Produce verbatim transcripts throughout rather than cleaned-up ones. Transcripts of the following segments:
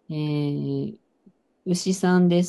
えー、牛さんです。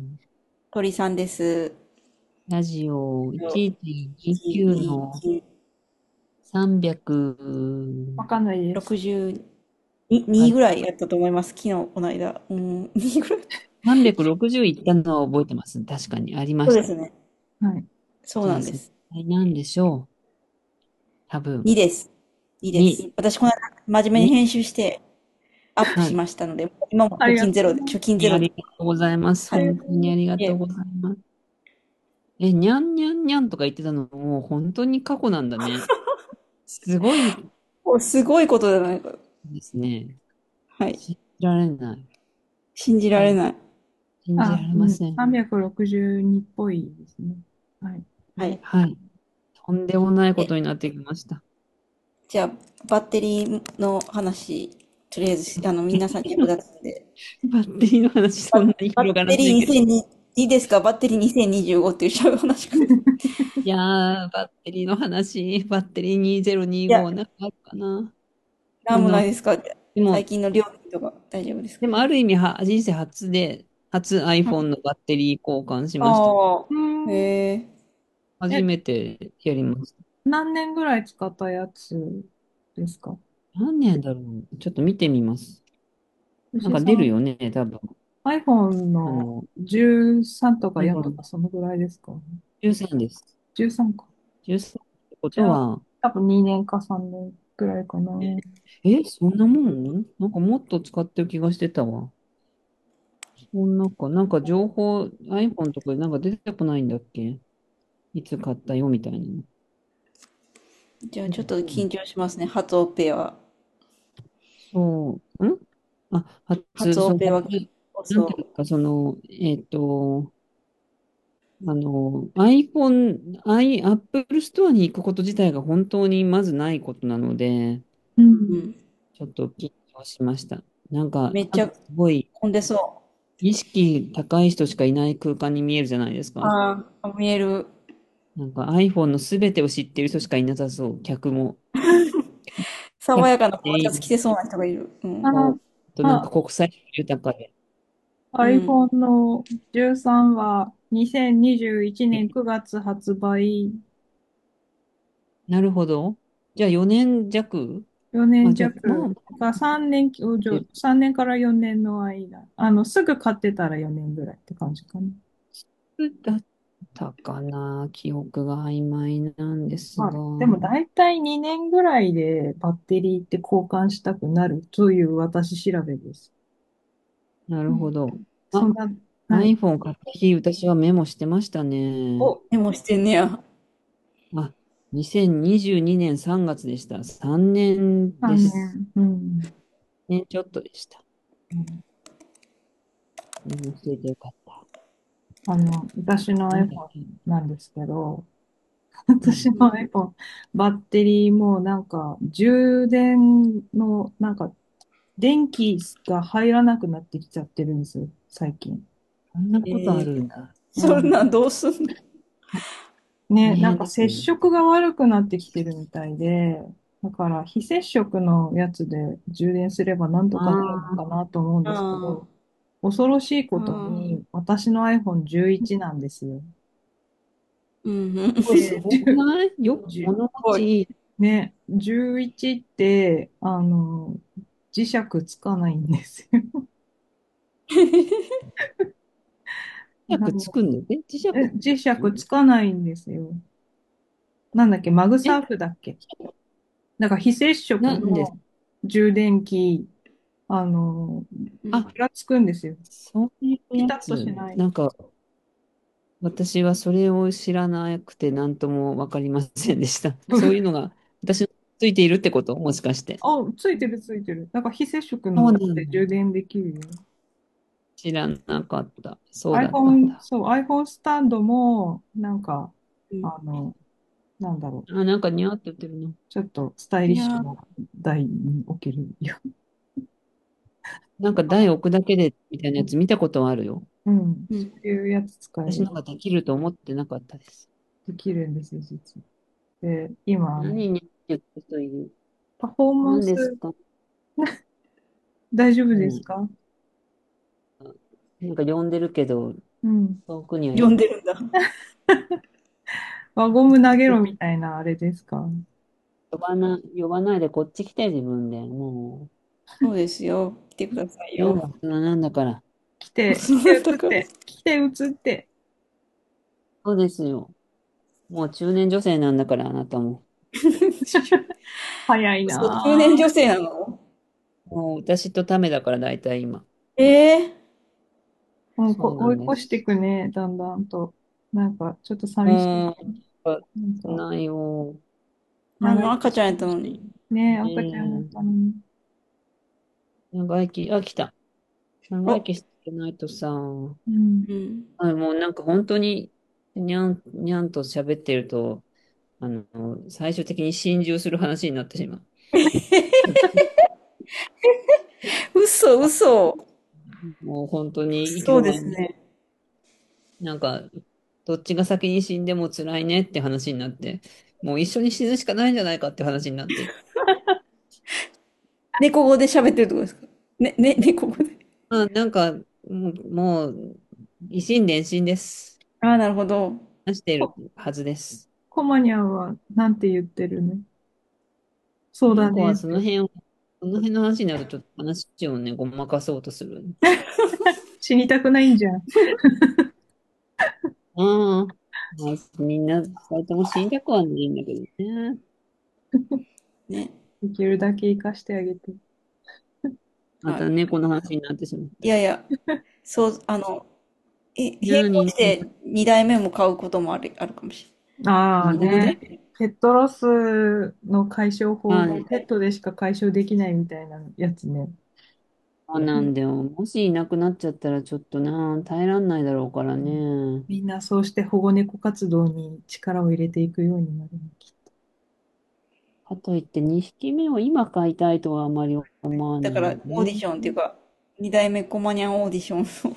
鳥さんです。 ラジオいちいちにきゅうのいちにちさんびゃくわかんないです。 ろくじゅうにがぐらいやったと思います。昨日、この間。うん、にぐらい。 さんびゃくろくじゅういったのは覚えてます。確かにありました。 そうですね。 はい。 そうじゃあ、正なんです。 解なんでしょう。多分。 にです。にです。 に。 私、この間、真面目にに。 編集してアップしはい。 ましたので、今も貯ありがと金ゼロで、 うございます。 貯金ゼロで。 ありがとうございます。 ありがはい。 本当にあとうございます。 りがいえ、 とうございます。え、にゃんにゃんにゃんとか言ってたのもう本当に過去なんだね。すごいおすごいことじゃないか。 ですね。 はい。 信じられない。 信じられない。 あ、 信じられまうん。 せん。 さんびゃくろくじゅうにっぽいですね。はい。 はい。 はい。とんでもないこえ、 とになってきました。 じゃあ、バッテリーの話、とりあえず、あの、皆さんに役立つんで。 バッテリーの話、そバ、 んなにバ広がらッテリーないけど。 にせんに、いいですか？バッテリーにせんにじゅうごっていう話か。いいやー、バッテリーの話、バッテリーや、 にせんにじゅうごなんかあるかな。 なんもないあの、 ですか？ でも、 最近の料金とか大丈夫ですか？ でもある意味は、人生初で、初 iPhone のバッテリー交換しました。 ああうー、 ん。 へえ。 え、 初めてやりました。 何年ぐらい使ったやつですか？ 何年だろう。ちょっと見てみます。なんか牛さん、 出るよね、多分。 iPhone のあの、 じゅうさんとかよんと iPhone かそのぐらいですか？ じゅうさんです。 じゅうさん か。 じゅうさんってこじゃあ、 とは、 多分にねんかさんねんぐらいかな。 え、そんなもんなんかもっと使ってる気がしてたわ。そんなか、なんか情報、iPhone とかでなんか出てこないんだっけ？いつ買ったよみたいなの。 じゃあちょっとうん。 緊張しますね。初オペは。 そう、んあ、初、そう、初、 初オペは、 なんていそうか、その、えっと、あの、iPhone、i、Apple Store に行くこと自体が本当にまずないことなので、 う。ううん。 ん。 ちょっと緊張しました。なんか、なんかめっちゃすごい、 混んでそ意識高い人しかいない空間に見えるじゃないですう。 か。 ああ、見える。 なんか iPhone のすべてを知っている人しかいなさそう、客も。 爽やかなポロシャツ着全員てそうな人がいる。うん。 あ、 と、あとなんかあ、 国際豊かで。 うん。 iPhone のじゅうさんはにせんにじゅういちねんくがつ発売。 なるほど。じゃあよねん弱。 4 あ、 年じゃあ、まあ、 弱がさんねん、おじょさんねんからよねんの間。あの、すぐ買ってたらよねんぐらいって感じかな。 だったかな。記憶が曖昧なんですが。 まあ、でも大体にねんぐらいでバッテリーって交換したくなるという私調べです。 なうん。 るほど。あ、 そんな、はい。 iPhone 買った日、私はメモしてましたね。 お、メモしてんねや。 あ、にせんにじゅうにねんさんがつでした。さんねんです。 さんねん。うん。 ね、ちょっとでした。 うん。 メモしててよかった。 あの、私のなんだっ iPhone け。 なんですけど、 はい。 私の iPhone、バッテリーもなんか、充電の、なんか、電気が入らなくなってきちゃってるんですよ、最近。 こんなことあええ、 るんだ。 うん。 そんなんどうすんの？ ね、 大なんか接変ですね。 触が悪くなってきてるみたいで、だから非接触のやつで充電すればなんとかなるのかあなと思うんですけど、 あ恐ろしいあ、 ことああ、 に私の アイフォンじゅういち なんですよ。 うん、うん。 あ、すで、 ごくないよくじゅ物持すごい。 ちいい。 ね、じゅういちって、あの、磁石つかないんですよ。 磁石なのつくんだよ。え、磁石え、磁石つくつかないんですよ。なんだっけ、マグえ、 サーフだっけ。だから非接触なんです。 の充電器、あの、 うん。 あ、 がつくんですよ。 そういうピタッとしやつ。 ない。 なんか、私はそれを知らなくて何ともわかりませんでした。そういうのが、私のついているってこともしかして。 あ、ついてるついてる。だから非接触そうのでなんだ。 充電できるよ。 知らなかった。そうだったん iPhone、 だ。 そう、iPhone スタンドも、なんか、 うん。 あの、なんだろう。 あ、なんか似合ってってるの。 ちょっとスタイリッシュないやー、 台に置けるよ。 なんか台置くだけでみたいなやつ見たことはあるよ。 うん。 うん。 そういうやつ使える。 私のができると思ってなかったです。 できるんですよ、実は。で、今、あの、 何に言ってという。 パフォーマンス、 何ですか？ 大丈夫うん。 ですか？ なんか呼んでるけど、 うん。 遠くにはい読ない。 んでるんだ。 輪ゴム投げろみたいなあれですか？ 呼ばな、呼ばないでこっち来て自分で。もそうですよ。来てくださいう、いいのよ。 大人なんだから。 来て、来てそうだから。 映って、来て映って。 そうですよ。もう中年女性なんだから、あなたも。 早いそう、中年なぁ。 女性なの？ もう私とためだから、大体今。 ええもうこそうな追い越してんです。 いくね、だんだんと。なんか、ちょっと寂しい。 もう、 なんか、 ないよ。 長生きあの赤ちゃんやったのに。 してほしい。ね、 ね赤ちゃんだったえ。 のに。 長生き、あ、来た。長生お、 きしてないとさ、 うん。 うん。 あ、もうなんか本当に、にゃん、にゃんと喋ってると、あの、最終的に心中する話になってしまう。 嘘、嘘。 もう本当に行きそう止まりに、 ですね。 なんか、どっちが先に死んでも辛いねって話になって、もう一緒に死ぬしかないんじゃないかって話になって。 猫語で喋ってるとこですか？ね、ね、猫語で。 まあ、なんか、もう、もう、一心伝心です。 ああ、なるほど。 話しているこ、 はずです。 コマニャンはなんて言ってるの？そうだ猫はねって。 その辺を、その辺の話になるとちょっと話をね、ごまかそうとする。 死にたくないんじゃん。 ああ、まあ、みんな、二人とも死にたくはないんだけどね。 ね。 できるだけ生かしてあげて。 まはい。 た猫の話になってしまった。 いやいや、そう、あの、え、並行何、 して二代目も買うこともある、あるかもしれない。猫で。 ああね。ペットロスの解消法まあ、 がペットでしか解消できないみたいなやつね。 そうなんだよ。もしいなくなっちゃったらちょっとな、耐えらんないだろうからうん、 ね。 みんなそうして保護猫活動に力を入れていくようになるの、きっと。 かといってにひきめを今飼いたいとはあまり思わだから、 ないね。 オーディションっていうか、二代目コマニャンオーディションを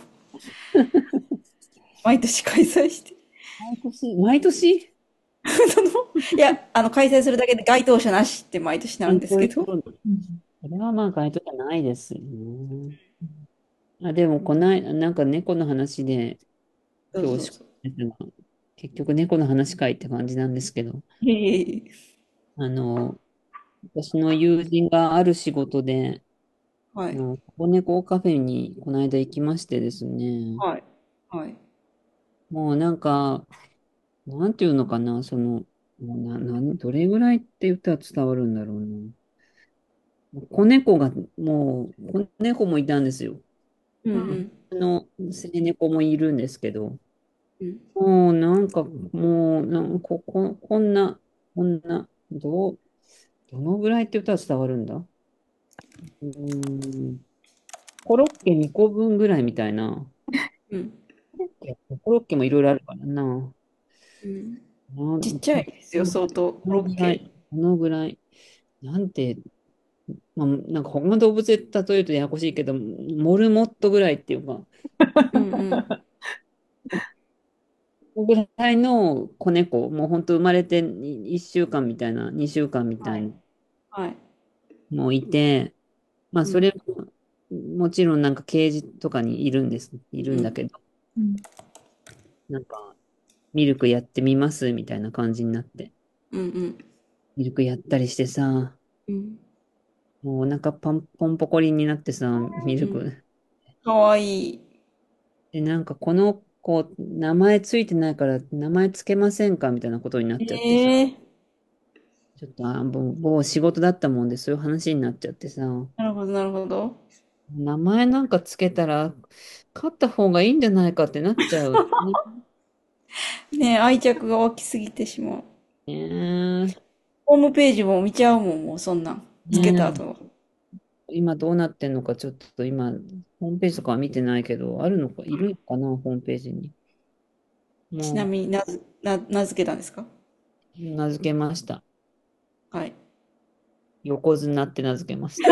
毎年開催して。 毎年、毎年その、いや、あの、開催するだけで該当者なしって毎年なるんあ、 ですけど。 そういうこと。 うん。 それはまあ回答じゃないですよね。あ、でも、こない、なんか猫の話で恐縮そうそうそう。 ですが、結局猫の話かいって感じなんですけど、 いえいえいえ。 あの、私の友人がある仕事で、 はい。 あの、保護猫カフェにこの間行きましてですね、 はい。はい。 もうなんか、なんていうのかな、その、もうな、なん、どれぐらいって言ったら伝わるんだろうな。子猫が、もう、子猫もいたんですよ。 うんううん。 ん。 あの、捨て猫もいるんですけど、 うん。 もうなんか、もう、なんこ、こ、こんな、こんな、どう、どのぐらいって言ったら伝わるんだ。うーん、コロッケにこぶんぐらいみたいな。 うん。 コロッケもいろいろあるからな。 うん。 なちっちゃいですよ、 こ相当。コのロッケ。 ぐらい、このぐらい。なんて、まあ、なんか他の動物で例えるとややこしいけど、モルモットぐらいっていうか、 うんうん。 ぐらいの子猫、もう本当生まれていっしゅうかんみたいな、にしゅうかんみたはい。 いな、 はい。 もういて、まあうん。 それも、もちろんなんかケージとかにいるんです、いるうん。 んだけど、 うん。 なんかミルクやってみますみたいな感じになって、 うんうん。 ミルクやったりしてさ、 うん。 もうお腹パンポンポコリンになってさ、ミうん。 ルク。 かわいい。 で、なんかこの子、名前ついてないから名前つけませんかみたいなことになっちゃってさ、 ええ、 ちょっと、あ、もう、もう仕事だったもんで、そういう話になっちゃってさ、 なるほど、なるほど。 名前なんかつけたら、勝った方がいいんじゃないかってなっちゃう。ねねえ、愛着が湧きすぎてしまう。 え、 ホームページも見ちゃうもん、もうそんなん。つけたね後。 え、今どうなってんのか、ちょっと今、ホームページとかは見てないけど、あるのか、いるのかな、ホームページに。もちなみになず、な、名付けたんですか？ う、名付けました。 はい。 横綱って名付けました。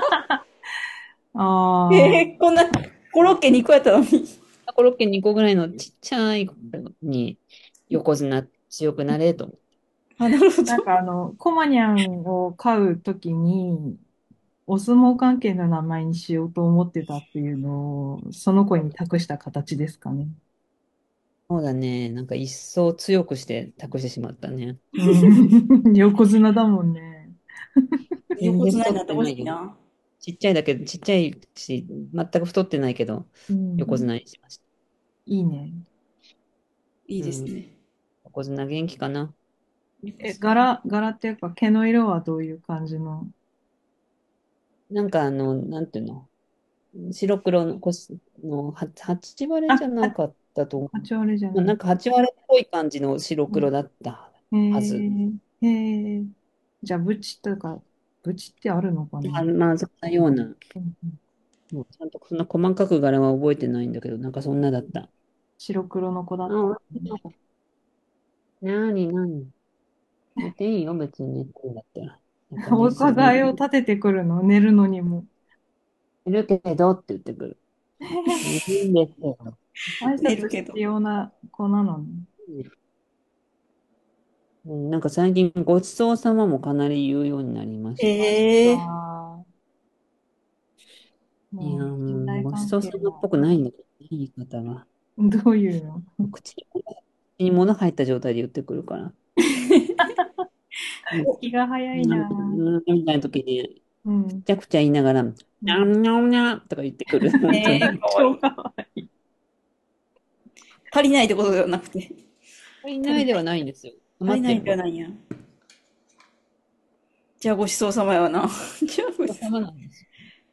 ああ、 ええ、こんな、コロッケにこやったのに。 コロッケにこぐらいのちっちゃい子に、横綱強くなれと思って。 あ、なるほなんど。 かあの、コマニャンを飼うときに、 お相撲関係の名前にしようと思ってたっていうのを、その子に託した形ですかね。 そうだね。なんか一層強くして託してしまったね。 うん。横綱だもんね。 全然太っ横綱になってほてないよ。 しいな。 ちっちゃいだけど、ちっちゃいし、全く太ってないけど、 うん。 横綱にしました。 いいね。 いいうん。 ですね。 横綱元気かな。 え、柄、柄っていうか毛の色はどういう感じの？ なんかあの、なんていうの、白黒の、こしの、は八割れじあ、 ゃなは、 かったと思八割じゃう。まあ、 ない。 なんか八割れっぽい感じの白うん。 黒だったへはず。 え、へえ。じゃあ、ブチとか、ブチってあるのかな？ あ、まあ、そんなような、 うんうん。 もうちゃんとそんな細かく柄は覚えてないんだけど、なんかそんなだった。 白黒の子だった。 あ、なになに寝ていいよ、別に寝てんだったら。なんかお寝す、寝る、 伺いを立ててくるの、寝るのにも。 寝るけどって言ってくる。寝るんですよ。 挨拶必寝るけど。 要な子なのに。 うん、なんか最近ごちそうさまもかなり言うようになりました。 ええ、 ああ、 いやー、 もう、信もう頼ごちそうさ関係が。 まっぽくないんだけどね、言い方が。 どういうの？ 口に、口に物入った状態で言ってくるから。うん、 気が早いな。 うんみたいな時に、 うん。 くちゃくちゃ言いながら、にうん。 ゃんにゃんにゃんとか言ってくる。本当に。 ええ、かわい超い。 かわいい。 足りないってことではなくて。 いないでは足りない。 ないんですよ。 足りないん余ってるの。 じゃないや。じゃあごちそうさまやな。じゃあごちごちそうさそう。 まなんですよ。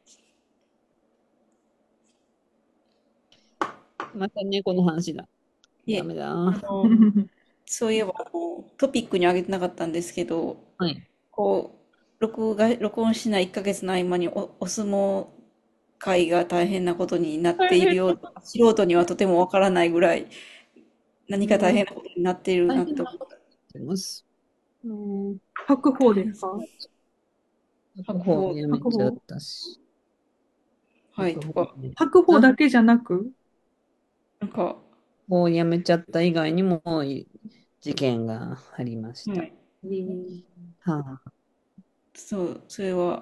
また猫の話だ。 いえ、 ダメだ。 あはの、そういえば、あの、トピックに挙げてなかったんですけど、 い。 こう、録画、録音しないいっかげつの合間にお、お相撲会が大変なことになっているような、素人にはとてもわからないぐらい何か大変なことになっている大変ななと。 ことになってます。うん。 白鵬ですか？ 白鵬白鵬、 やめちゃっ白鵬。 たし。 はい、 白とか、 鵬ね。 白鵬だけじゃなく？ なんか、 を辞めちゃった以外にも事件がありました。 はい、 えー、 はあ、 そう、それは、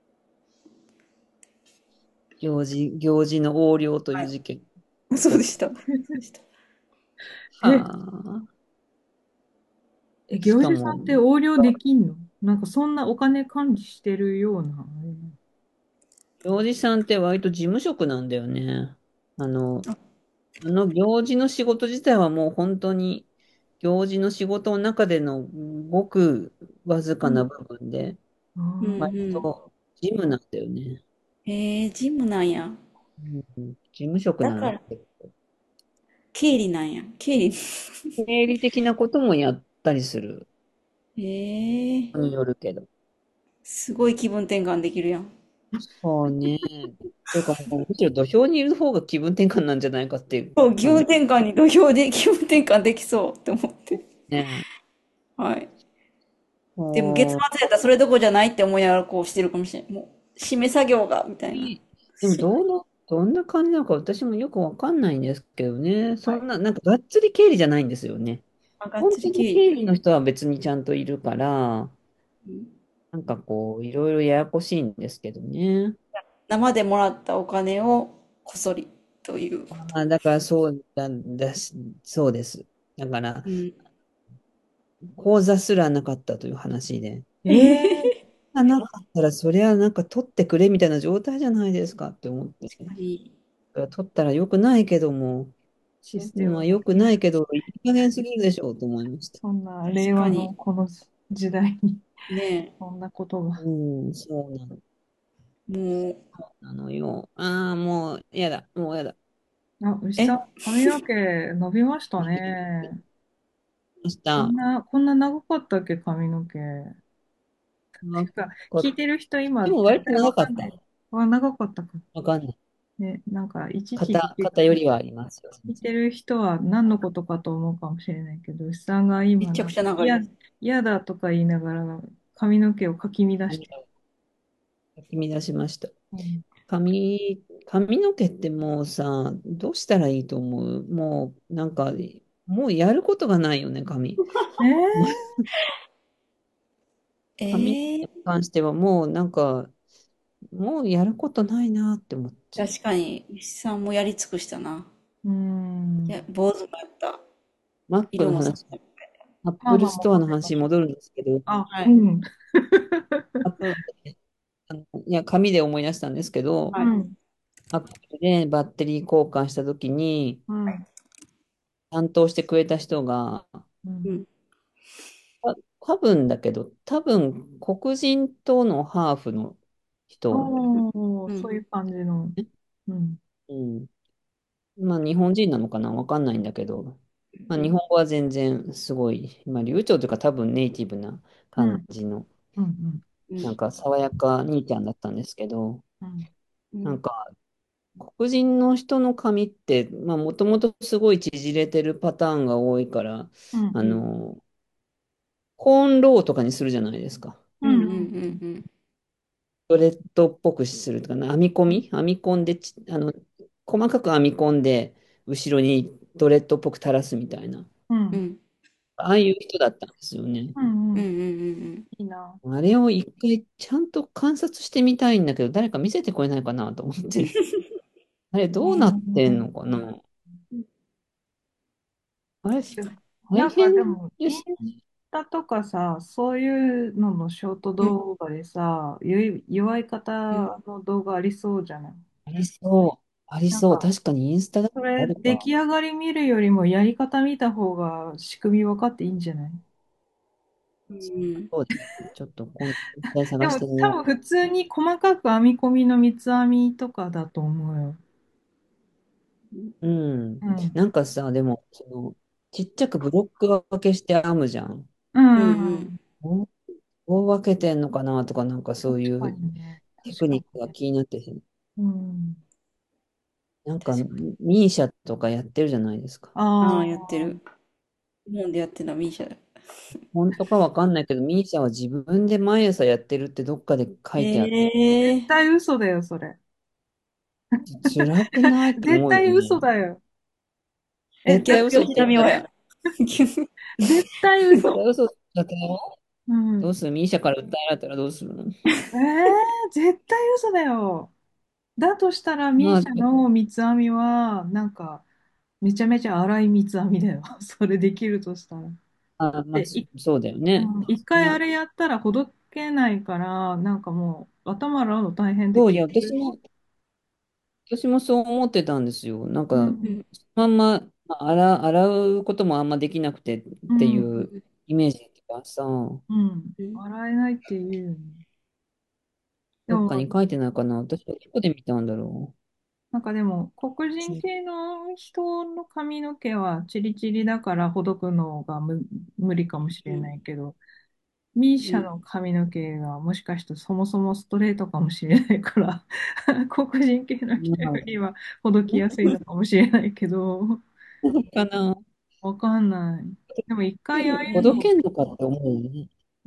行事、行事の横領といはい、 う事件起こっそうでした。そうでした。 た。 え、 はあ、 え、 し行司さんかも、 って横領できんの？なんかそんなお金管理してるような、あれな。 行事さんって割と事務職なんだよね。あの、あの行事の仕事自体はもう本当に行事の仕事の中でのごくわずかな部分で、 あうんう割ー。 ん。 と事務なんだよね。 へえ、ジムなんや。 うん、事務職なの。 だから、経理なんや。経理。 経理的なこともやったりする。 へえ、 によるけど。 すごい気分転換できるやん。 そうね。というかもう、むしろ土俵にいる方が気分転換なんじゃないかっていうそう、気分感じ転換に土俵で気分転換できそうって思って。 ね。 はい。でも月末こやったらそれどころじゃないって思いながらこうしてるかもしれん。もう、締め作業が、みたう、 いな。 でもしどの、どんな感じなのか私もよくわかんないんですけどね。 はい。 そんな、なんかがっつり経理じゃないんですよね。 あ、がっ本当つり経理。 に経理の人は別にちゃんといるから、 うん、 なんかこう、いろいろややこしいんですけどね。 生でもらったお金をこそりということ。 ああ、だからそうなんだし、そうです。だから、 うん。 口座すらなかったという話で。 ええがなかったら、そりゃなんか取ってくれみたいな状態じゃないですかって思って。 確かに。 取ったら良くないけども、 システムが。 まあ良くないけど、いい加減すぎるでしょうと思いました。 そんな令和の確かに。 この時代に、 ねそんなことが。 うん、そうなの、 え。もなのよ。ああ、もうやだ、もうやだ。 あ、牛う、え、 さん、髪の毛伸びましたね。 ました。 こんな、こんな長かったっけ、髪の毛。て長か、 かっ聞いてる人今、絶でも割と対わ長かった。 かんない。あ、長かったか。 わかんない。 ね、なんか、一時期肩、 聞肩よりはありますよ、全然。 いてる人は何のことかと思うかもしれないけど、牛さんが今、 めちゃくなんか、いや、 ちゃ長いです。 嫌だとか言いながら、髪の毛をかき乱して。 かき乱しました。 うん、 髪、髪の毛ってもうさ、どうしたらいいと思う？もう、なんか、もうやることがないよね、髪。 え髪にええ、 関してはもうなんか、 もうやることないなって思って。 確かに、牛さんもやり尽くしたな。 うーいや、 ん。 坊主もやった。 Mac 色もさ、 の話、 まあま Apple あ、 Store の戻ってた。 話に戻るんですけど、 あ、 はい。 うん。 Apple で、あの、いや、紙で思い出したんですけど、 はい。 うん。 Apple でバッテリー交換したときに、 うん。 担当してくれた人が、 うん。 うん。 た多分だけど、多分黒人とのハーフの人、 おー、 うん。 そういう感じの。うん。 うん、まあ日本人なのかなわかんないんだけど、まあ、日本語は全然すごい、まあ流暢というか多分ネイティブなうん。 感じの、 うん。 うん。 なんか爽やか兄ちゃんだったんですけど、 うん。 うん。 なんか黒人の人の髪って、まあもともとすごい縮れてるパターンが多いから、 うん。 あうん。 の、コーンローとかにするじゃないですか。 うん。 うん。ううん。 ん。うん。 ドレッドっぽくするとかな、編み込み編み込んでち、あの、細かく編み込んで、後ろにドレッドっぽく垂らすみたいな。 うん。 うん。 ああいう人だったんですよね。 うん。うん。 うん。うん。 いいな。 あれを一回ちゃんと観察してみたいんだけど、誰か見せてくれないかなと思って。あれうどうなってんん。 のかな。あれ、大なんか変でも、インスですね。 タとかさ、そういうののショートうん。 動画でさ、ゆ祝いうん。 方の動画ありそうじゃない？ ありそう。ありそう。 なんか、 確かにインスタだってそれ、 あるか。 出来上がり見るよりもやり方見た方が仕組み分かっていいんじゃない？ うん。 そうですね。ちょっと今度、実際でも探してみよ多分普通に細かく編み込みの三つ編みとかだと思うよ。 う。うん。 うん。 なんかさ、でも、その、ちっちゃくブロック分けして編むじゃん。 ううん。うん。 ん。 どうどう分けてんのかなとか、なんかそうい確かうにね。 テク確かにニックがね。 気になってて、 うん。 なんか、 確かに。 ミーシャとかやってるじゃないですか。 ああ、 あやってる。 あ。 日本でやってるのはミーシャだ。 本当かわかんないけど、ミーシャは自分で毎朝やってるってどっかで書いてあって、 ええ。 絶対嘘だよ、それ。 辛くないって絶対思うよね。 嘘だよ。え、 絶だ、 対嘘逆吉田美和や。 つけたら、 絶対嘘。 絶対嘘つけたよ。 うん。 どうするミーシャから訴えられたらどうするの？ えー、絶対嘘だよ。だとしたら、ミーまあ、 シャの三つ編みは、なんか、めちゃめちゃ粗い三つ編みだよ。それできるとしたら。 あ、まあ、 で、 そい、 そうだよね。 うん、一回あれやったらほどけないから、なんかもう、頭洗うの大変ってそう、い聞いや、 てるし。 私も、私もそう思ってたんですよ。なんか、 うん、 うん。 そのまんま、まあ洗、洗うこともあんまできなくてっうん、 ていうイメージだからさ、 うん。 うん。 洗えないって言うよね。でどっかも、 に書いてないかな。私はどこで見たんだろなんかでも、黒人う。 系の人の髪の毛はチリチリだからほどくのがむ無理かもしれうん。 ないけど、ミーうん。 シャの髪の毛がもしかしてそもそもストレートかもしれないから、黒人系の人まあ、 よりはほどきやすいのかもしれないけど、 そうかな。 わかんない。でも一回ああいほうの、 どけんのかって思うよね。 うん、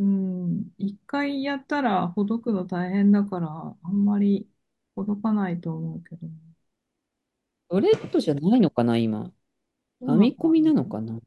一回やったらほどくの大変だから、あんまりほどかないと思うけど、 ドレッドじゃないのかな、今。 そう編み込みなのかな？ なのかな。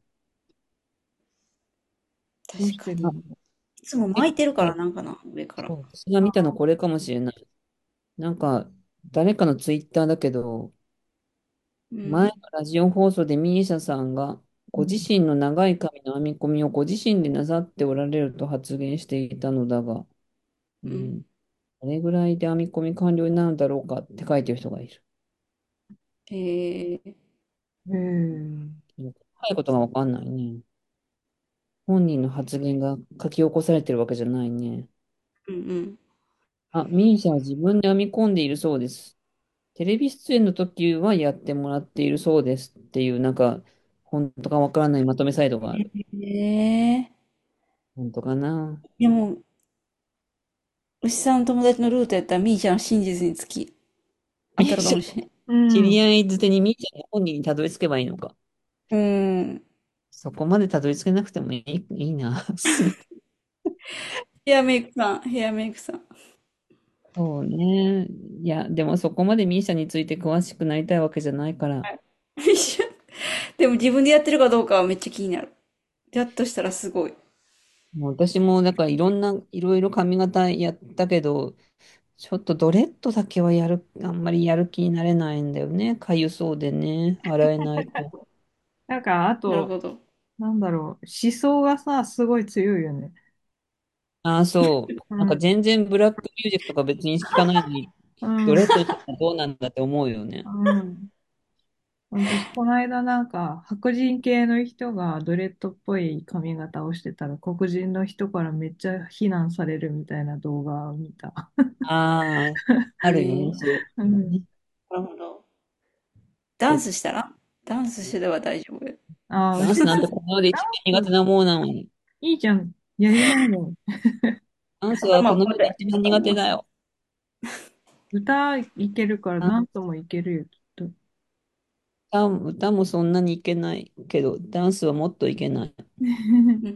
どう確かに。 してるの？ いつも巻いてるからなんかな、上から。 そう、私が見たのこれかもしれない。なんか、誰かのツイッターだけど、前のうん。 ラジオ放送でミーシャさんが、ご自うん。 身の長い髪の編み込みをご自身でなさっておられると発言していたのだが、ううん。 ん、どれぐらいで編み込み完了になるんだろうかって書いてる人がいる。 へえ。 へえ。 細かいことがわかんないね。本人の発言が書き起こされてるわけじゃないね。 うんうん。 あ、ミーシャは自分で編み込んでいるそうです。テレビ出演の時はやってもらっているそうですっていう、なんか、本当かわからないまとめサイトがある。 へえ。 本当かな。 でも、牛さんの友達のルートやったら、みーちゃんは真実につき、当たるかミーシャ、 もしれん。 うん。 知り合いづてにミーシャの本人にたどり着けばいいのか。 うん。 そこまでたどり着けなくてもいい、いいな。 ヘアメイクさん、ヘアメイクさん。 そうね。いや、でもそこまでミーシャについて詳しくなりたいわけじゃないから、 はい。一緒。でも自分でやってるかどうかはめっちゃ気になる。やっとしたらすごい。 もう私も、だからいろんな、いろいろ髪型やったけど、 ちょっとドレッドだけはやる、あんまりやる気になれないんだよね。かゆそうでね。洗えないと。 なんか、あと、 なるほど。 なんだろう、思想がさ、すごい強いよね。 ああ、そう。なんかうん。 全然ブラックミュージックとか別に聞かないのに、 うん。 ドレッドとかどうなんだって思うよね。 うん。私、この間なんか、白人系の人がドレッドっぽい髪型をしてたら、黒人の人からめっちゃ非難されるみたいな動画を見た。 ああ、あるよね、 えー、 そううん。 いうのね。 なるほど。ダンで、 スしたらダンスしてれば大丈夫。 ああ、別に、 ダンスなんてこの世で一番苦手うんなものなのに。 いいじゃん。やりなよ。 ダンスはこの世で頭こうやって、 一番苦手だよ。 歌いけるからあ、 ダンスもいけるよ、きっと。 歌も歌もそんなにいけないけど、ダンスはもっといけない。 うん。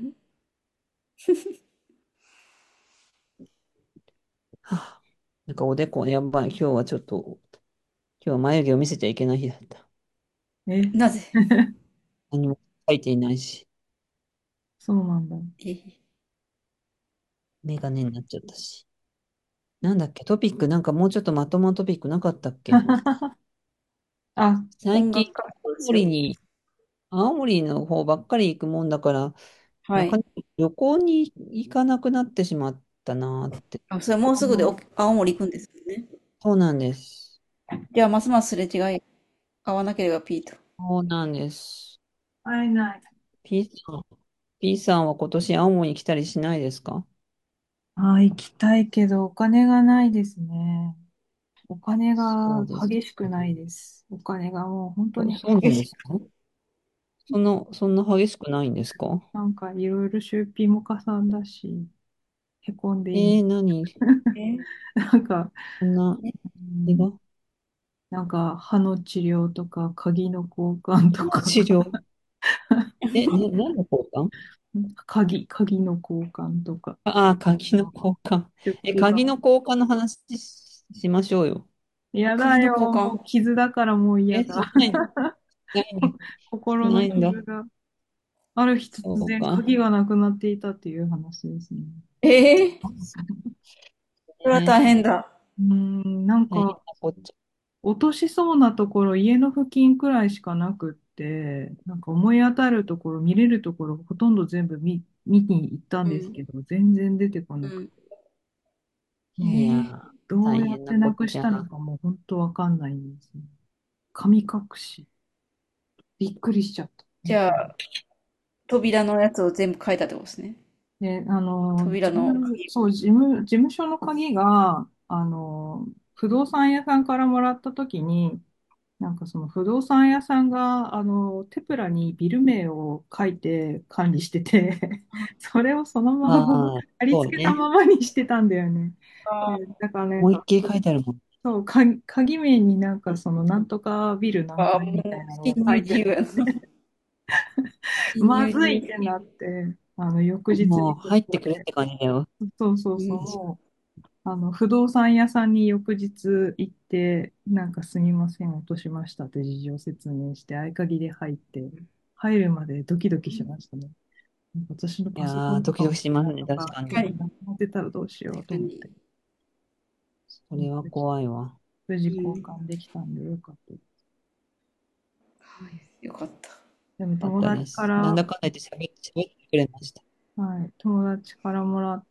はあ、なんかおでこやばい。今日はちょっと、今日は眉毛を見せちゃいけない日だった。 え、 なぜ？ 何も書いていないし、 そうなんだ。 え、 メガネになっちゃったし。なんだっけ、トピック、なんかもうちょっとまともなトピックなかったっけ？ あ、 最近、 音楽活動で青すよ。 森に、青森の方ばっかり行くもんだから、 はい。 なかなか旅行に行かなくなってしまったなって。 あ、それもうすぐでお青森行くんですよね。 そうなんです。 じゃあ、ますますすれ違い、合わなければピーと。 そうなんです。 会えない。 P さん、P さんは今年青森に来たりしないですか？ ああ、行きたいけど、お金がないですね。お金がそうです。 激しくないです。お金がもう本当にそうそうな激しく。 んですか？その、そんな激しくないんですか？ なんかいろいろ出費もかさんだし、へこんでいます。 えー、何えなんか、 そんな、 うん、 映画なんか歯の治療とか、鍵の交換とか、 治療。え、ね、何の交換？ 鍵、鍵の交換とか、 ああー、鍵の交換。え、 出費が。 鍵の交換の話し、しましょうよ。 嫌だ鍵の交よ。も換。 う傷だからもう嫌え、 だ。 しないの？しないの？し心のないんだ。 傷が。ある日突然そうか。 鍵がなくなっていたっていう話ですね。 ええ、それは大ね、 変だ。 うーん、なん大変なか、 こっちゃ。 落としそうなところ、家の付近くらいしかなくって、なんか思い当たるところ、見れるところ、ほとんど全部見、見に行ったんうん。 ですけど、全然出てこなくて、 うん。えもう、 いやえ、 ー、 どうやっ大変なてなくしこっちゃ。 たのかもう本当わかんないんですね。神隠し。びっくりしちゃった。 じゃあ、扉のやつを全部書いたってことですね。 で、あの、 扉事務、 の鍵。 そう、事務、事務所の鍵が、あの、不動産屋さんからもらったときに、なんかその不動産屋さんが、あの、テプラにビル名を書いて管理してて、それをそのままああ、 貼り付けたそうね。 ままにしてたんだよね。 あでだからなんか、 もう一回書いてあるもん。 そう、鍵、鍵名になんかそのなんとかビル何あ、 階みたもう、 いなの侵入を書いてて、 自由やな。侵ま入自由。 ずいってなって、あの、翌日もうに入ってくれって感じだよ。 そうそうそう、 うん。 もう、あの、不動産屋さんに翌日行って、なんかすみません、落としましたって事情説明して、合鍵で入って、入るまでドキドキしましたね。なんか私のパソコいやー、 ンとかも、 ドキドキしますね、 なんか、 確かに。 はい。 なくなってたらどうしようと思って、 それは怖いわ。 無事交うん。 換できたんでよかったです。 はい。よかった。 でもよかっ友達たです。なんから、 だかんだ言って喋って、喋ってくれました。 はい、友達からもらった、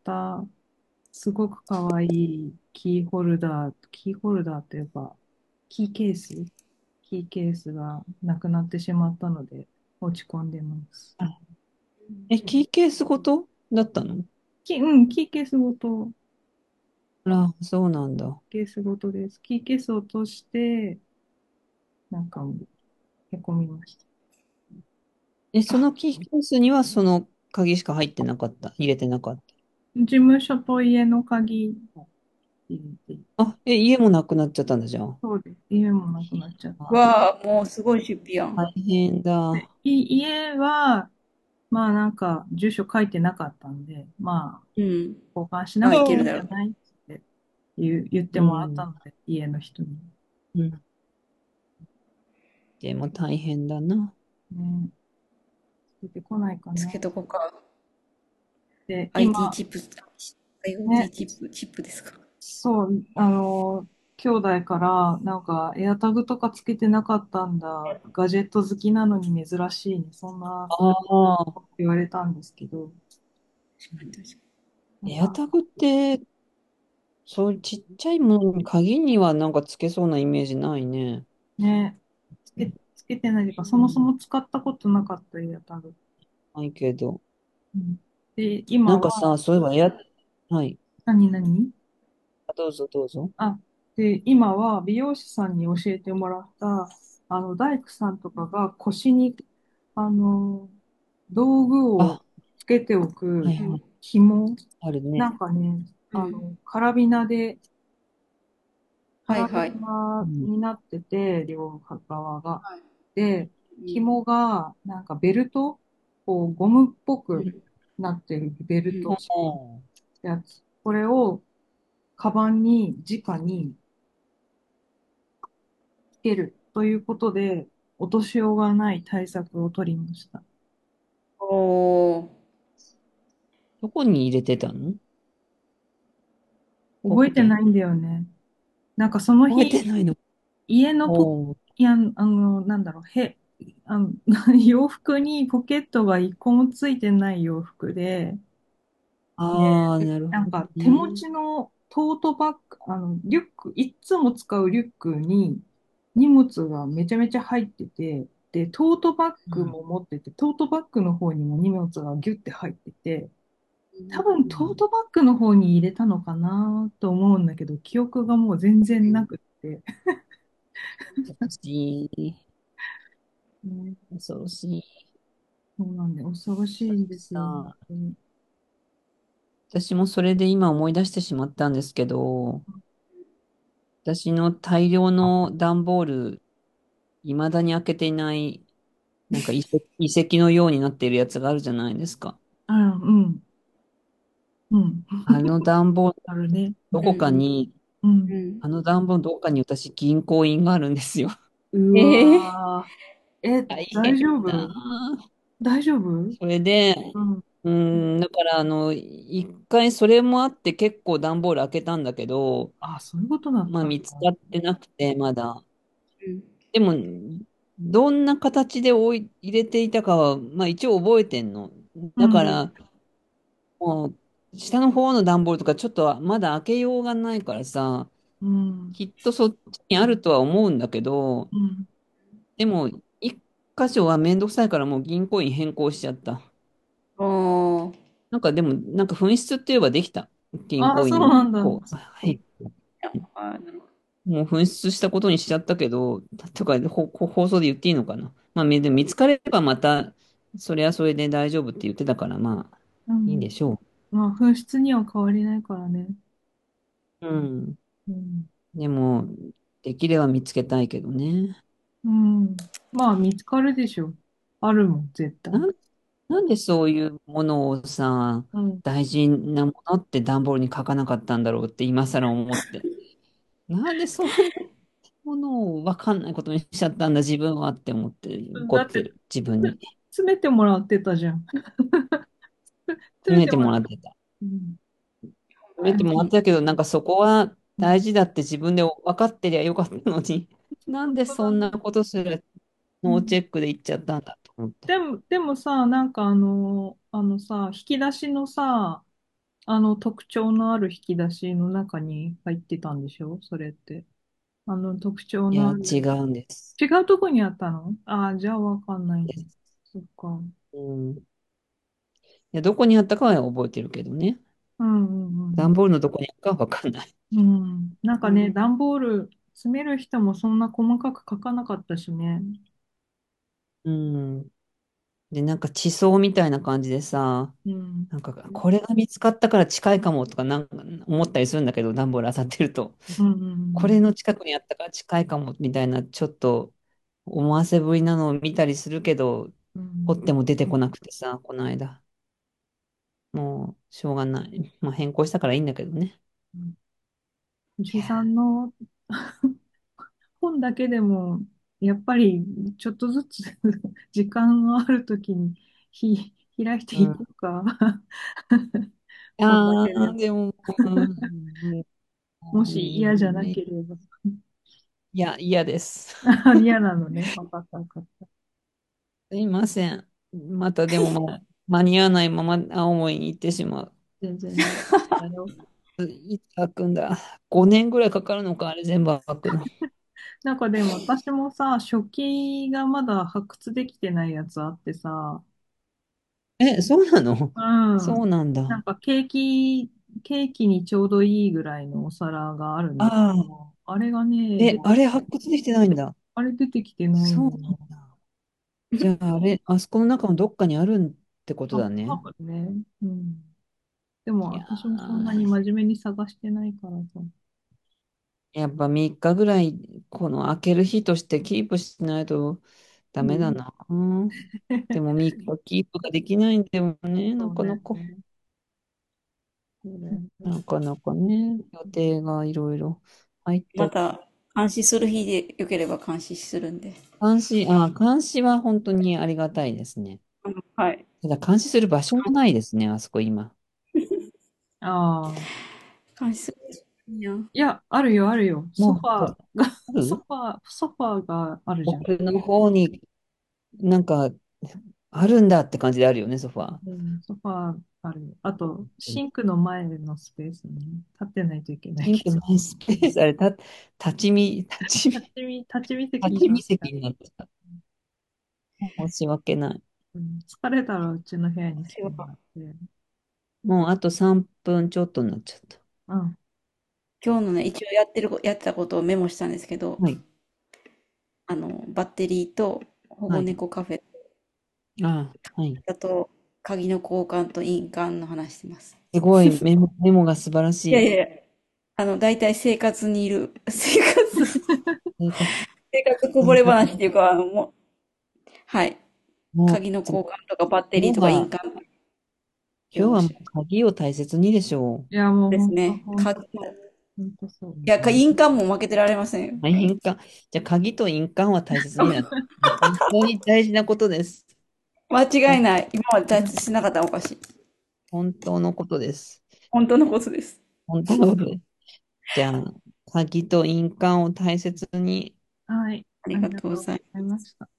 すごくかわいいキーホルダー、キーホルダーというか、キーケースキーケースがなくなってしまったので、落ち込んでます。 あ、え、キーケースごとだったの？ キ、うん、キーケースごと、 あら、そうなんだ。 ケースごとです。キーケースを落として、なんかもう、へこみました。 え、そのキーケースにはその鍵しか入ってなかった。入れてなかっ事務所と家の鍵を入れて、 た。あ、え、家もなくなっちゃったんだじゃん。 そうです。家もなくなっちゃって。 あ、 わあ、もうすごい出費やん。 大変だ。 で、い家は、まあなんか、住所書いてなかったんで、まあ、 うん。 交換しなあ、 くていいんいけるだろう。 じゃないって言う、言ってもらったうん。 ので、家の人に。 うん。でも大変だな。 ね、出てこないかつけな。 とこか。 で、 アイティー今、 チップ、 ね、 アイオーティー チップ、チップですか。 そう、あの、兄弟から、なんか、エアタグとかつけてなかったんだ。ガジェット好きなのに珍しいね。そんな、それああ、 言われたんですけど、 確かに確かなんか、 エアタグって、そういうちっちゃいものに鍵にはなんかつけそうなイメージないね。 ね、つけ、つけてないというか、そもそうん、 も使ったことなかった、エアタグ。 ないけど。 うん、で、今は、 なんかさ、そういえばエア、はい。 何何あどうぞどうぞ。 あ、で、今は美容師さんに教えてもらった、あの、大工さんとかが腰に、あの、道具をあ、 つけておくに。うん。 はいはい。 紐、 あるね。 なんかね、 うん。 あの、カラビナで、カラビはいはい。 ナうん。 になってて、両側が。 はい。 で、 うん。 紐が、なんかベルト、こう、ゴムっぽくうん。 なってるベルうん。 ト式のおー、 やつ。これを、カバンに、直につけるということで、落としようがない対策を取りました。 おー。 どこに入れてたの？ほっぺ？ 覚えてないんだよね。なんかその覚えて日、 ないの？ 家のポ、 おー、 いや、あの、なんだろう、へ、あの、洋服にポケットが一個もついてない洋服で、 ああ、なるなんほどか手持ね。 ちのトートバッグ、あの、リュック、いつも使うリュックに荷物がめちゃめちゃ入ってて、で、トートバッグうん。 も持ってて、トートバッグの方にも荷物がギュッて入ってて、 うん。 多分トートバッグの方に入れたのかなと思うんだけど、記憶がもう全然なくって。 恐ろしい。 ね、 恐ろしい。 そうなんで、恐ろしいんですよ、本さあ、 当に。 私もそれで今思い出してしまったんですけど、私の大量の段ボール、未だに開けていない、なんか遺跡、遺跡のようになっているやつがあるじゃないですか。 あ、うん、うん。 あの段ボール、 あるね。 どこかうん。 に、 うん。 うん。 あの段ボールどこかに私銀行印があるんですよ。 うええわー。え、 大変大丈だ夫？ な。 大丈夫？ それで、 うん。 うーん、だからあの、一回それもあって結構段ボール開けたんだけど、 あ、そういうことだっまあたんだ。 見つかってなくて、まだ。 うん。 でも、どんな形で置い入れていたかは、まあ一応覚えてんの。 うん。 だから、もう、下の方の段ボールとかちょっとまだ開けようがないからさ、 うん。 きっとそっちにあるとは思うんだけど、 うん。 でも、一箇所はめんどくさいからもう銀行員変更しちゃった。 おー。 なんかでも、なんか紛失って言えばできた。銀あ、 行員の、 そうなんだ。 こう、 そっか。 はい。 あ、なるほど。 もう紛失したことにしちゃったけど、とか、ほほ放送で言っていいのかな。まあ、みでも見つかればまた、それはそれで大丈夫って言ってたから、まあ、 うん。 いいんでしょまあ、紛失には変わりないからね。 う。うん。 うん。 でも、できれば見つけたいけどね。 うん。まあ、見つかるでしょ。あるもん、絶対。 なん、なんでそういうものをさ、 うん。 大事なものって段ボールに書かなかったんだろうって今更思って。なんでそんなものを分かんないことにしちゃったんだ、自分はって思って怒だって、 ってる、自分に。 詰めてもらってたじゃん。詰詰めてめてもらっもらってた。 うん。 詰めてもらってたけど、なんかそこは大事だって自分で分かってりゃよかったのに、なんで本当だね。 そんなことするノーチうん。 ェックで言っちゃったんだと思って。 でも、でもさ、なんかあの、あのさ、引き出しのさ、あの特徴のある引き出しの中に入ってたんでしょそれって。あの特徴いや、 のある。 違うんです。 違うとこにあったの？ああー、じゃあわかんないね。そっか。 うん。いや、どこにあったかは覚えてるけどね。 うんうん段ボールのどこにあったかは分かんない。 うん。うん。なんかね、 うん。 段ボール詰める人もそんな細かく書かなかったしね。 うん。で、なんか地層みたいな感じでさ、 うん。 なんかこれが見つかったから近いかもとかなんか思ったりするんだけど、段ボール漁ってると。 うんうんこれの近くにあったから近いかもみたいな、ちょっと思わせぶりなのを見たりするけど、 うん。 掘っても出てこなくてさ、この間。もう、しょうがない。まあ、変更したからいいんだけどね。 うん。牛井いやさんの本だけでも、やっぱりちょっとずつ時間があるときにひ開いていこうん。 うか。本だああ、 けでも。 でも、うん、 もし嫌じゃなね、 ければ。 いや、嫌です。 嫌なのね。わかったわかった。 すいません。またでも、まあ、間に合わないまま青森に行ってしまう。 全然大丈夫だよ。 いつ開くんだ。ごねんぐらいかかるのか、あれ全部開くの。 なんかでも私もさ、初期がまだ発掘できてないやつあってさ、 え、そうなの？ うそうん。 なんだ。 なんかケーキ、ケーキにちょうどいいぐらいのお皿があるんだけああ、 ど、あれがね、 え、 で、 あれ発掘できてないんだ。 あれ出てきてないそうなのよ。 んだ。じゃあ、あれ、あそこの中のどっかにあるってことあ、 だね。 多分ね。うん。でもいや私もそんなにー、 真面目に探してないからさ。 やっぱみっかぐらい、この開ける日としてキープしないとダうん。 メだな。うん、でもみっかキープができないんだよね、なそうだよかなか。 ね。そうだよね。 なかなかね、予定がいろいろ入っと。 また、監視する日でよければ監視するんで。 監視、あ、監視は本当にありがたいですね。 うん、はい。 ただ監視する場所がないですね、あそこ今。 ああ。 監視するいいや。 いや、あるよ、あるよ。ソもファう、 ーが、 あソるファー、ソファーがあるじゃん。 奥の方になんか、あるんだって感じであるよね、ソファー。 うん、ソファーあるよ。あと、シンクの前のスペースに立ってないといけないピンけど。 クマイスペース、あれ、た、立ち見、立ち見、 立ち見、立ち見席立になっちゃう。 ち見席になってた。申し訳ない。 うん、疲れたらうちの部屋に来私はてもらって。 もうあとさんぷんちょっとになっちゃった。 うん。 今日のね、一応やってるこ、やってたことをメモしたんですけど、 はい。 あの、バッテリーと保護はい。 猫カフェ、 ああ、はい。 あと、鍵の交換と印鑑の話してます。 すごい、メモ、メモが素晴らしい。 いやいやいや、あの、大体生活にいる、生活、 生活、 生活こぼれ生活、 話っていうか、あの、もう、はい。 もう、じゃ鍵の交換とかバッテリーとか印今日は、 鑑メ今日はもうモして鍵を大切にでしょいや、もう本当、 ですね。か、 本当そう。本当そう。 いや、か印鑑も負けてられませんよ。 う。大変か。じゃあ、鍵と印鑑は大切になって、本当に大事なことです。 間違いほない。今まで大切しなかったらおかしい。 本当のことです。 本当のことです。 本当のことです。じゃあ、鍵と印鑑を大切に。 はい。 ありがありがとうごとうございます。 ざいました。